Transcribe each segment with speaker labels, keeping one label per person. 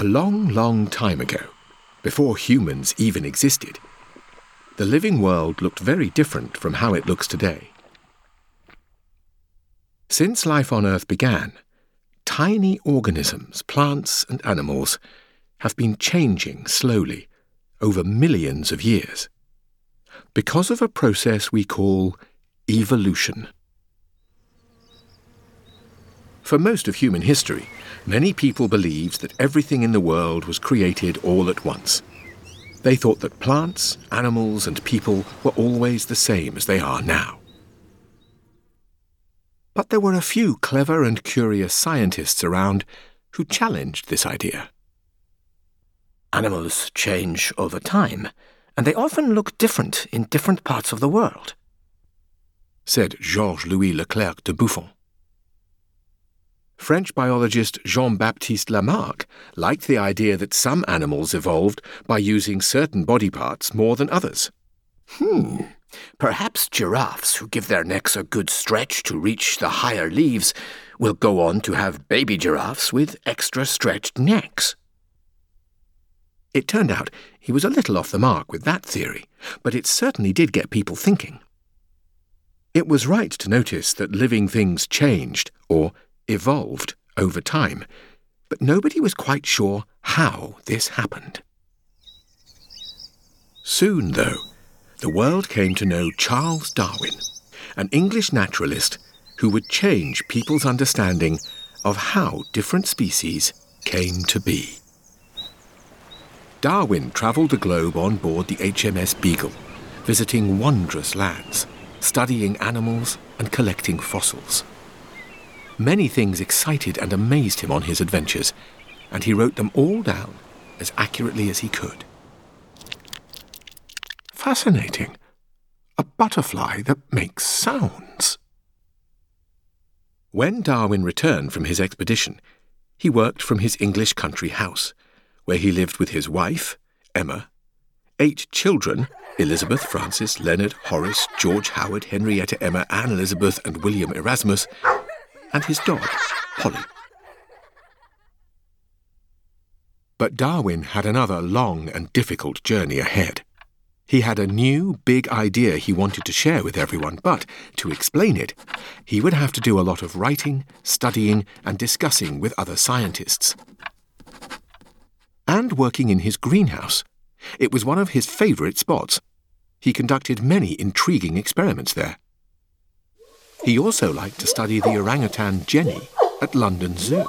Speaker 1: A long, long time ago, before humans even existed, the living world looked very different from how it looks today. Since life on Earth began, tiny organisms, plants and animals, have been changing slowly over millions of years because of a process we call evolution. For most of human history, many people believed that everything in the world was created all at once. They thought that plants, animals, and people were always the same as they are now. But there were a few clever and curious scientists around who challenged this idea.
Speaker 2: Animals change over time, and they often look different in different parts of the world,
Speaker 1: said Georges-Louis Leclerc de Buffon. French biologist Jean-Baptiste Lamarck liked the idea that some animals evolved by using certain body parts more than others.
Speaker 2: Perhaps giraffes who give their necks a good stretch to reach the higher leaves will go on to have baby giraffes with extra stretched necks.
Speaker 1: It turned out he was a little off the mark with that theory, but it certainly did get people thinking. It was right to notice that living things changed, or evolved, over time, but nobody was quite sure how this happened. Soon, though, the world came to know Charles Darwin, an English naturalist who would change people's understanding of how different species came to be. Darwin travelled the globe on board the HMS Beagle, visiting wondrous lands, studying animals and collecting fossils. Many things excited and amazed him on his adventures, and he wrote them all down as accurately as he could. Fascinating. A butterfly that makes sounds. When Darwin returned from his expedition, he worked from his English country house, where he lived with his wife, Emma, 8 children, Elizabeth, Francis, Leonard, Horace, George, Howard, Henrietta, Emma, Anne Elizabeth, and William Erasmus, and his dog, Polly. But Darwin had another long and difficult journey ahead. He had a new, big idea he wanted to share with everyone, but to explain it, he would have to do a lot of writing, studying, and discussing with other scientists. And working in his greenhouse. It was one of his favourite spots. He conducted many intriguing experiments there. He also liked to study the orangutan Jenny at London Zoo.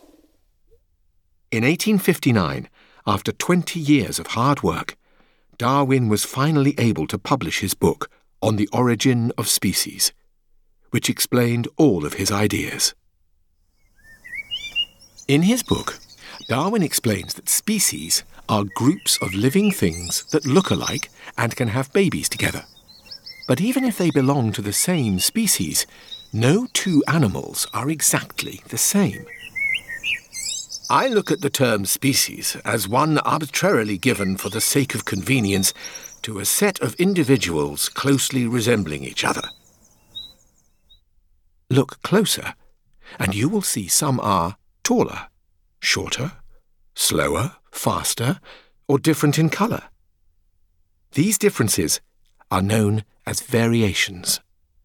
Speaker 1: In 1859, after 20 years of hard work, Darwin was finally able to publish his book On the Origin of Species, which explained all of his ideas. In his book, Darwin explains that species are groups of living things that look alike and can have babies together. But even if they belong to the same species, no two animals are exactly the same. I look at the term species as one arbitrarily given for the sake of convenience to a set of individuals closely resembling each other. Look closer, and you will see some are taller, shorter, slower, faster, or different in colour. These differences are known as variations.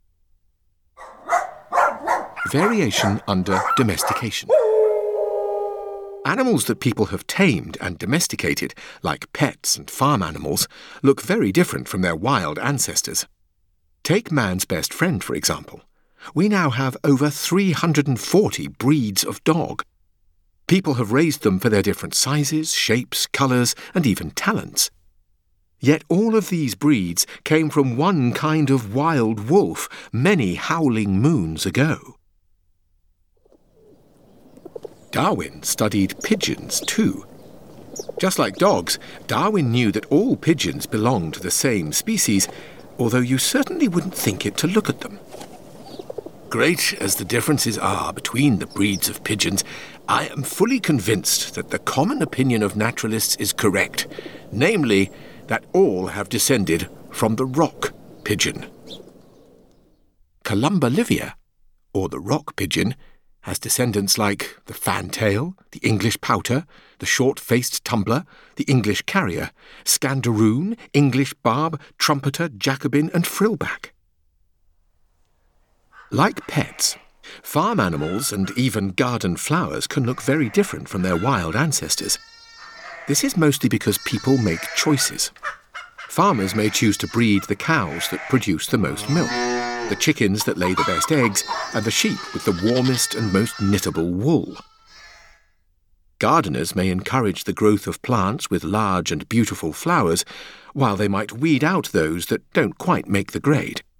Speaker 1: Variation under domestication. Animals that people have tamed and domesticated, like pets and farm animals, look very different from their wild ancestors. Take man's best friend, for example. We now have over 340 breeds of dog. People have raised them for their different sizes, shapes, colours, and even talents. Yet all of these breeds came from one kind of wild wolf many howling moons ago. Darwin studied pigeons too. Just like dogs, Darwin knew that all pigeons belonged to the same species, although you certainly wouldn't think it to look at them. Great as the differences are between the breeds of pigeons, I am fully convinced that the common opinion of naturalists is correct, namely, that all have descended from the rock pigeon. Columba livia, or the rock pigeon, has descendants like the fantail, the English pouter, the short-faced tumbler, the English carrier, scandaroon, English barb, trumpeter, Jacobin and frillback. Like pets, farm animals and even garden flowers can look very different from their wild ancestors. This is mostly because people make choices. Farmers may choose to breed the cows that produce the most milk, the chickens that lay the best eggs, and the sheep with the warmest and most knittable wool. Gardeners may encourage the growth of plants with large and beautiful flowers, while they might weed out those that don't quite make the grade.